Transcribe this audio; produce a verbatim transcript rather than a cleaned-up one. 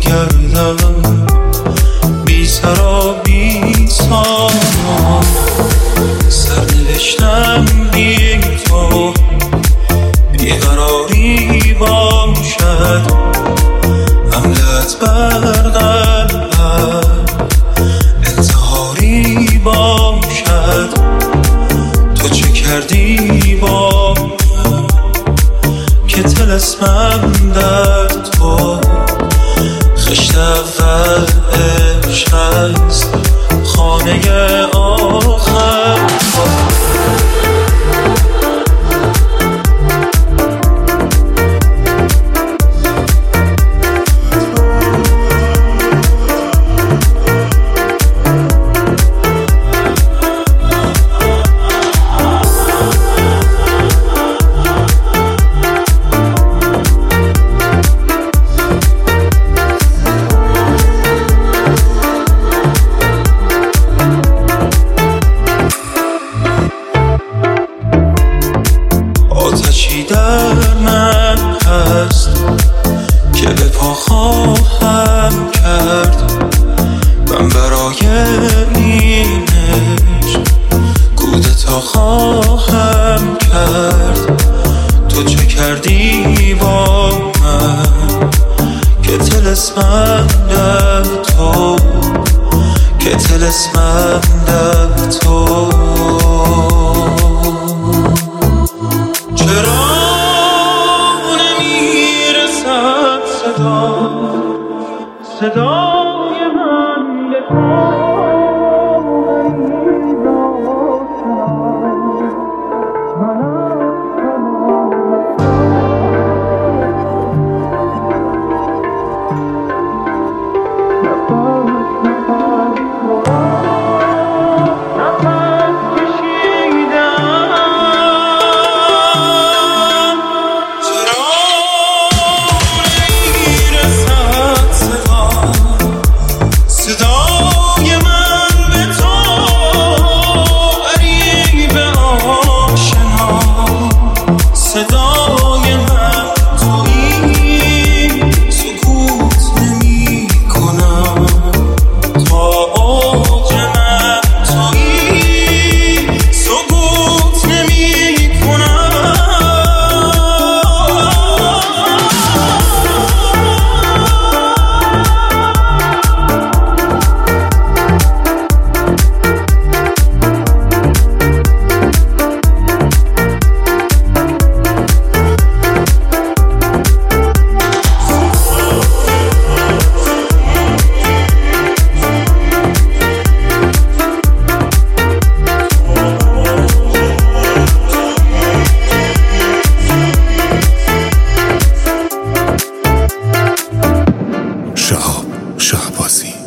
میگردم بی سر و بی سامان، سرنوشتم بی تو بیقراری باشد، حملت بر قلبم انتحاری باشد. تو چه کردی با من که طلسمم در تو خشت اول عشق است، خانه آخر در من هست که به پا خواهم کرد. من برای اینش کودتا خواهم کرد. تو چه کردی با من که طلسمم در تو، که طلسمم در تو. چرا نمیرسد صدا صدای من به تو؟ صدای من تویی، سکوت نمی کنم. تا اوج من تویی، سکوت نمی کنم. شهاب شهبازی.